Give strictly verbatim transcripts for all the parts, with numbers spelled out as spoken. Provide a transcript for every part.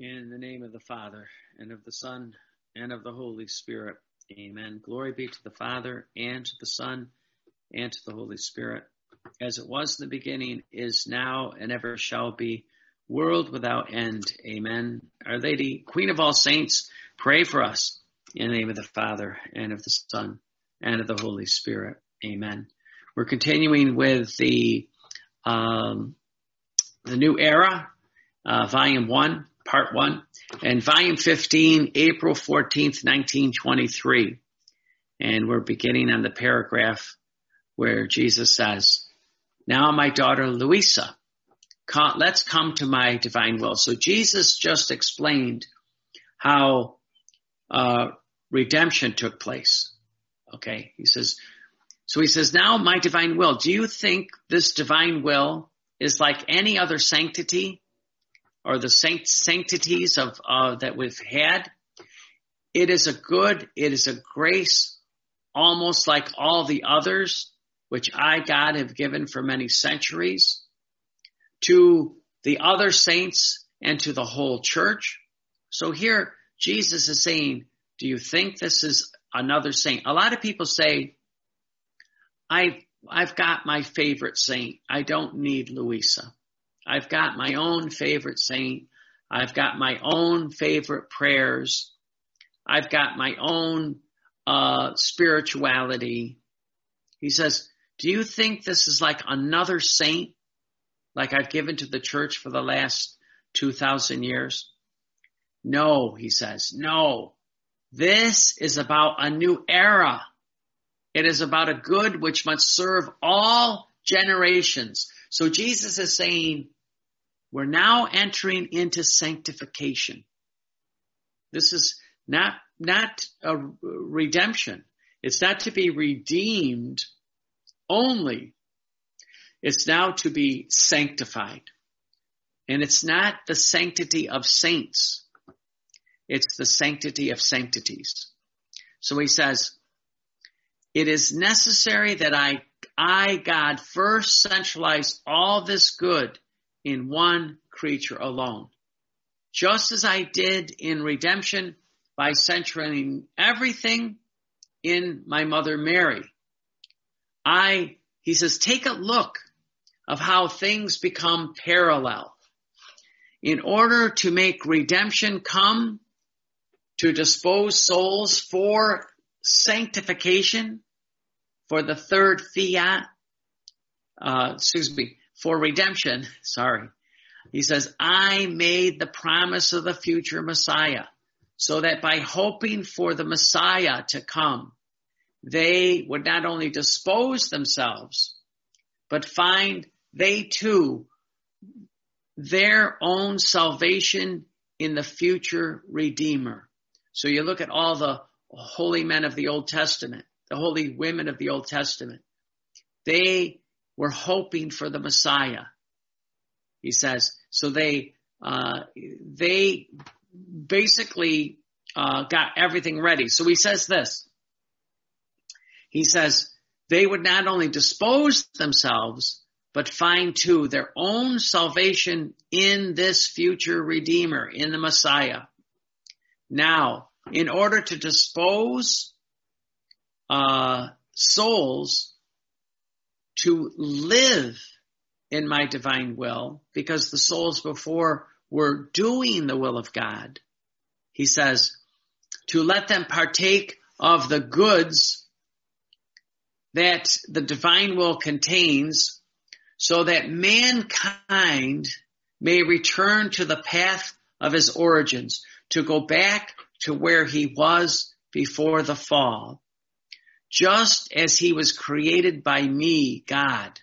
In the name of the Father, and of the Son, and of the Holy Spirit. Amen. Glory be to the Father, and to the Son, and to the Holy Spirit, as it was in the beginning, is now, and ever shall be, world without end. Amen. Our Lady, Queen of all saints, pray for us. In the name of the Father, and of the Son, and of the Holy Spirit. Amen. We're continuing with the um, the New Era, uh, Volume one, Part one, and Volume fifteen, April fourteenth, nineteen twenty-three. And we're beginning on the paragraph where Jesus says, "Now, my daughter Louisa, come, let's come to my divine will." So Jesus just explained how uh, redemption took place. Okay, he says, so he says, "Now, my divine will. Do you think this divine will is like any other sanctity or the sanct- sanctities of uh, that we've had? It is a good, it is a grace, almost like all the others, which I, God, have given for many centuries to the other saints and to the whole church." So here Jesus is saying, do you think this is another saint? A lot of people say, I, I've got my favorite saint. I don't need Louisa. I've got my own favorite saint. I've got my own favorite prayers. I've got my own uh, spirituality. He says, do you think this is like another saint, like I've given to the church for the last two thousand years? No, he says, no. This is about a new era. It is about a good which must serve all generations. So Jesus is saying, we're now entering into sanctification. This is not, not a redemption. It's not to be redeemed only. It's now to be sanctified. And it's not the sanctity of saints. It's the sanctity of sanctities. So he says, it is necessary that I, I, God, first centralize all this good in one creature alone. Just as I did in redemption by centering everything in my mother Mary. I, he says, take a look of how things become parallel. In order to make redemption come to dispose souls for sanctification, for the third fiat, uh, excuse me, for redemption, sorry. He says, I made the promise of the future Messiah, so that by hoping for the Messiah to come, they would not only dispose themselves, but find they too their own salvation in the future Redeemer. So you look at all the holy men of the Old Testament, the holy women of the Old Testament. They were hoping for the Messiah. He says, so they uh, they basically uh, got everything ready. So he says this. He says, they would not only dispose themselves, but find too their own salvation in this future Redeemer, in the Messiah. Now, in order to dispose uh, souls to live in my divine will, because the souls before were doing the will of God, he says, to let them partake of the goods that the divine will contains, so that mankind may return to the path of his origins, to go back to where he was before the fall, just as he was created by me, God.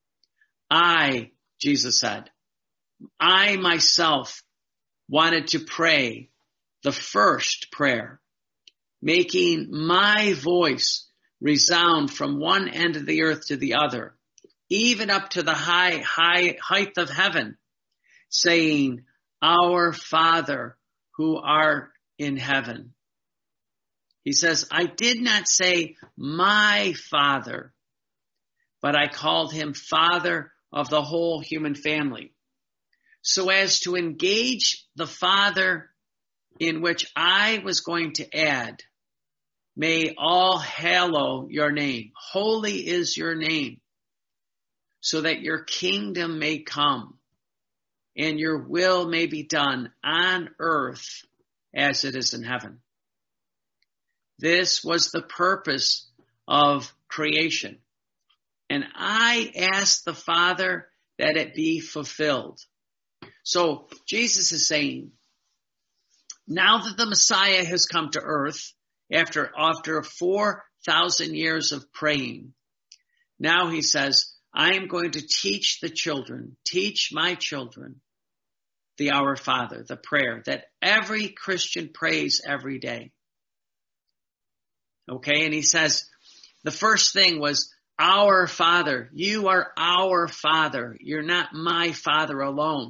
I, Jesus said, I myself wanted to pray the first prayer, making my voice resound from one end of the earth to the other, even up to the high, high height of heaven, saying, Our Father who art in heaven. He says, I did not say my Father, but I called him Father of the whole human family. so as to engage the Father, in which I was going to add, may all hallow your name. Holy is your name, so that your kingdom may come and your will may be done on earth as it is in heaven. This was the purpose of creation. And I asked the Father that it be fulfilled. So Jesus is saying, now that the Messiah has come to earth, after, after four thousand years of praying, now he says, I am going to teach the children, teach my children, the Our Father, the prayer that every Christian prays every day. Okay, and he says, the first thing was, our Father. You are our Father. You're not my Father alone.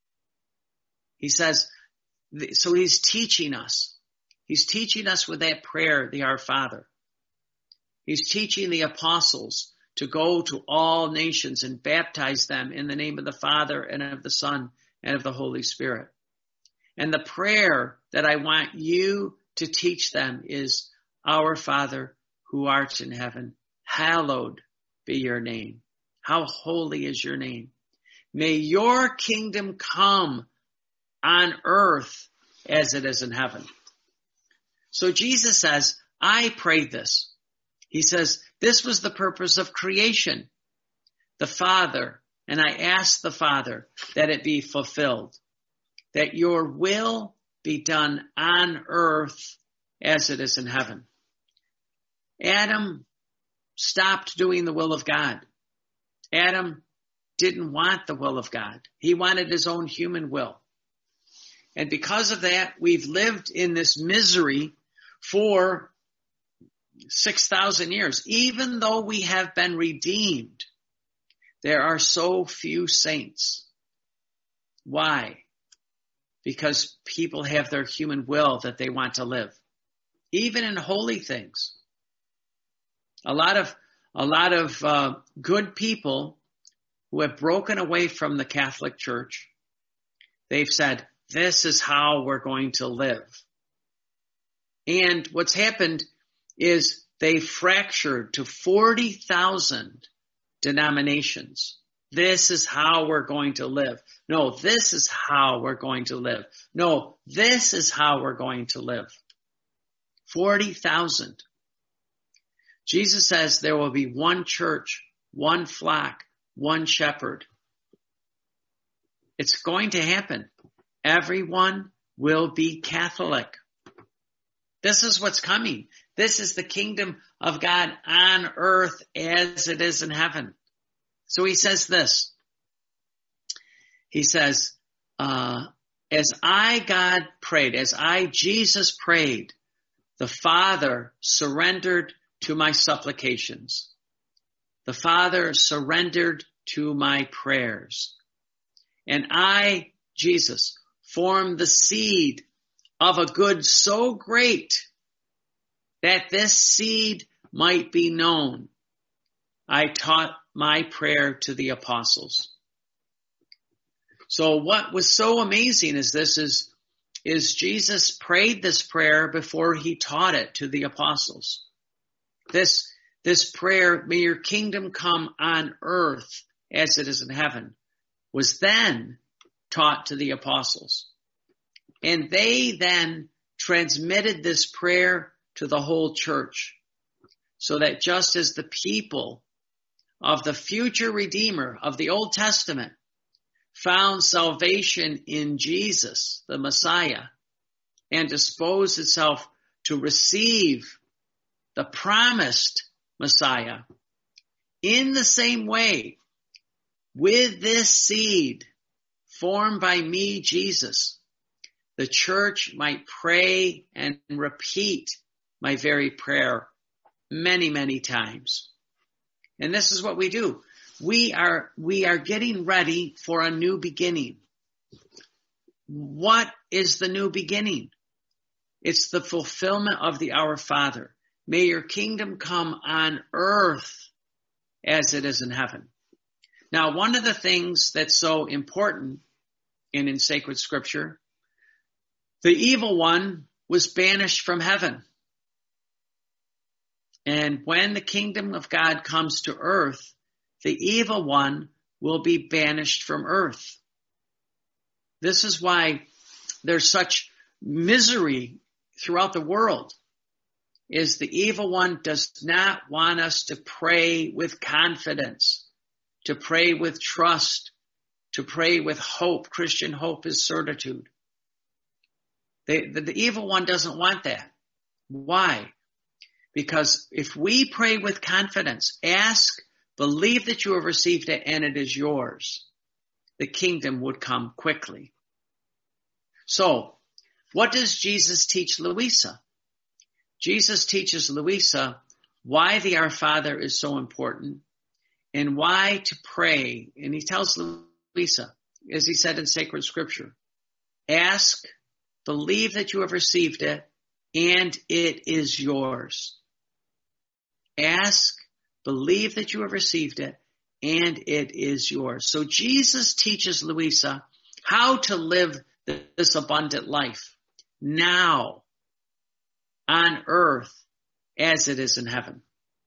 He says, so he's teaching us. He's teaching us with that prayer, the Our Father. He's teaching the apostles to go to all nations and baptize them in the name of the Father and of the Son and of the Holy Spirit. And the prayer that I want you to teach them is, Our Father who art in heaven, hallowed be your name. How holy is your name. May your kingdom come on earth as it is in heaven. So Jesus says, I prayed this. He says, this was the purpose of creation. The Father, and I asked the Father that it be fulfilled, that your will be done on earth as it is in heaven. Adam stopped doing the will of God. Adam didn't want the will of God. He wanted his own human will. And because of that, we've lived in this misery for six thousand years. Even though we have been redeemed, there are so few saints. Why? Because people have their human will that they want to live. Even in holy things. A lot of, a lot of uh, good people who have broken away from the Catholic Church, they've said, this is how we're going to live. And what's happened is they fractured to forty thousand denominations. This is how we're going to live. No, this is how we're going to live. No, this is how we're going to live. forty thousand. Jesus says there will be one church, one flock, one shepherd. It's going to happen. Everyone will be Catholic. This is what's coming. This is the kingdom of God on earth as it is in heaven. So he says this. He says, uh, as I, God, prayed, as I, Jesus, prayed, the Father surrendered to my supplications. The Father surrendered to my prayers. And I, Jesus, formed the seed of a good so great that this seed might be known. I taught my prayer to the apostles. So what was so amazing is this is, is Jesus prayed this prayer before he taught it to the apostles. This, this prayer, may your kingdom come on earth as it is in heaven, was then taught to the apostles. And they then transmitted this prayer to the whole church, so that just as the people of the future Redeemer of the Old Testament found salvation in Jesus, the Messiah, and disposed itself to receive the promised Messiah, in the same way, with this seed formed by me, Jesus, the church might pray and repeat my very prayer many, many times. And this is what we do. We are, we are getting ready for a new beginning. What is the new beginning? It's the fulfillment of the Our Father. May your kingdom come on earth as it is in heaven. Now, one of the things that's so important and in sacred scripture, the evil one was banished from heaven. And when the kingdom of God comes to earth, the evil one will be banished from earth. This is why there's such misery throughout the world, is the evil one does not want us to pray with confidence, to pray with trust, to pray with hope. Christian hope is certitude. They, the, the evil one doesn't want that. Why? Because if we pray with confidence, ask, believe that you have received it and it is yours, the kingdom would come quickly. So, what does Jesus teach Louisa? Jesus teaches Louisa why the Our Father is so important and why to pray. And he tells Louisa, as he said in sacred scripture, ask, believe that you have received it, and it is yours. Ask, believe that you have received it, and it is yours. So Jesus teaches Louisa how to live this abundant life now on earth as it is in heaven.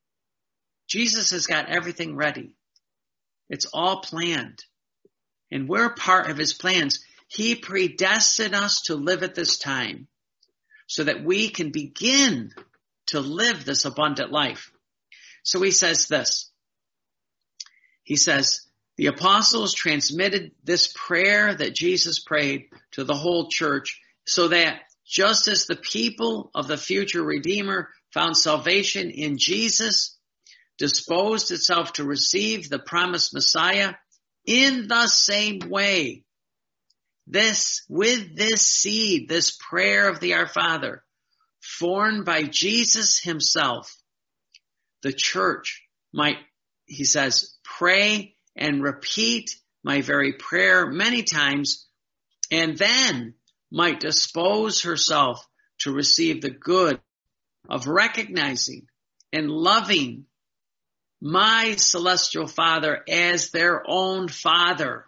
Jesus has got everything ready. It's all planned. And we're part of his plans. He predestined us to live at this time so that we can begin to live this abundant life. So he says this. He says, the apostles transmitted this prayer that Jesus prayed to the whole church so that just as the people of the future Redeemer found salvation in Jesus, disposed itself to receive the promised Messiah, in the same way, this, with this seed, this prayer of the Our Father, formed by Jesus himself, the church might, he says, pray and repeat my very prayer many times, and then might dispose herself to receive the good of recognizing and loving my celestial Father as their own Father.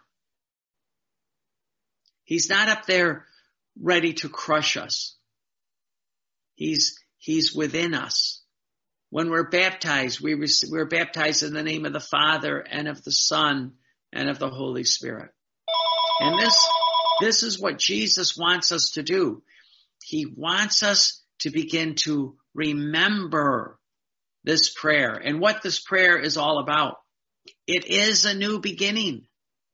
He's not up there ready to crush us. He's, he's within us. When we're baptized, we receive, we're baptized in the name of the Father and of the Son and of the Holy Spirit. And this, this is what Jesus wants us to do. He wants us to begin to remember this prayer and what this prayer is all about. It is a new beginning.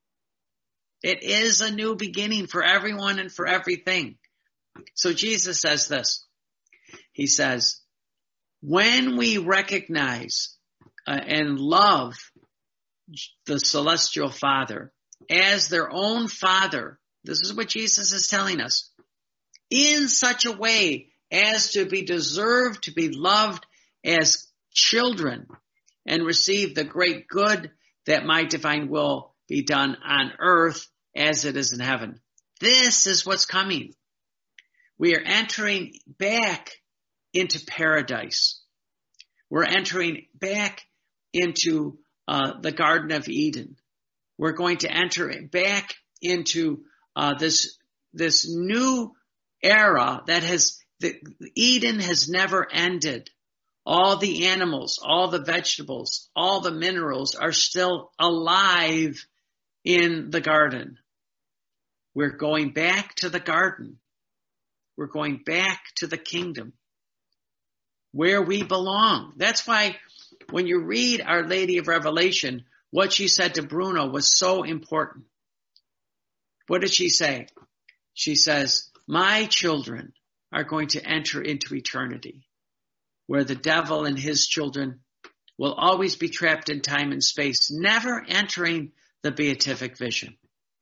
It is a new beginning for everyone and for everything. So Jesus says this. He says, when we recognize uh, and love the celestial Father as their own Father, this is what Jesus is telling us, in such a way as to be deserved to be loved as children and receive the great good that my divine will be done on earth as it is in heaven. This is what's coming. We are entering back into paradise. We're entering back into uh, the Garden of Eden. We're going to enter back into uh, this this new era that has, the, Eden has never ended. All the animals, all the vegetables, all the minerals are still alive in the garden. We're going back to the garden. We're going back to the kingdom where we belong. That's why when you read Our Lady of Revelation, what she said to Bruno was so important. What did she say? She says, my children are going to enter into eternity, where the devil and his children will always be trapped in time and space, never entering the beatific vision.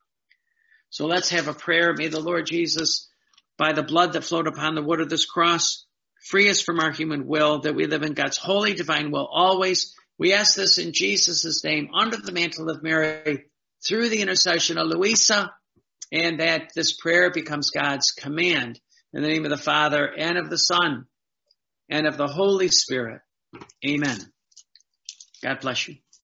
So let's have a prayer. May the Lord Jesus, by the blood that flowed upon the wood of this cross, free us from our human will, that we live in God's holy divine will always. We ask this in Jesus' name, under the mantle of Mary, through the intercession of Louisa, and that this prayer becomes God's command. In the name of the Father, and of the Son, and of the Holy Spirit. Amen. God bless you.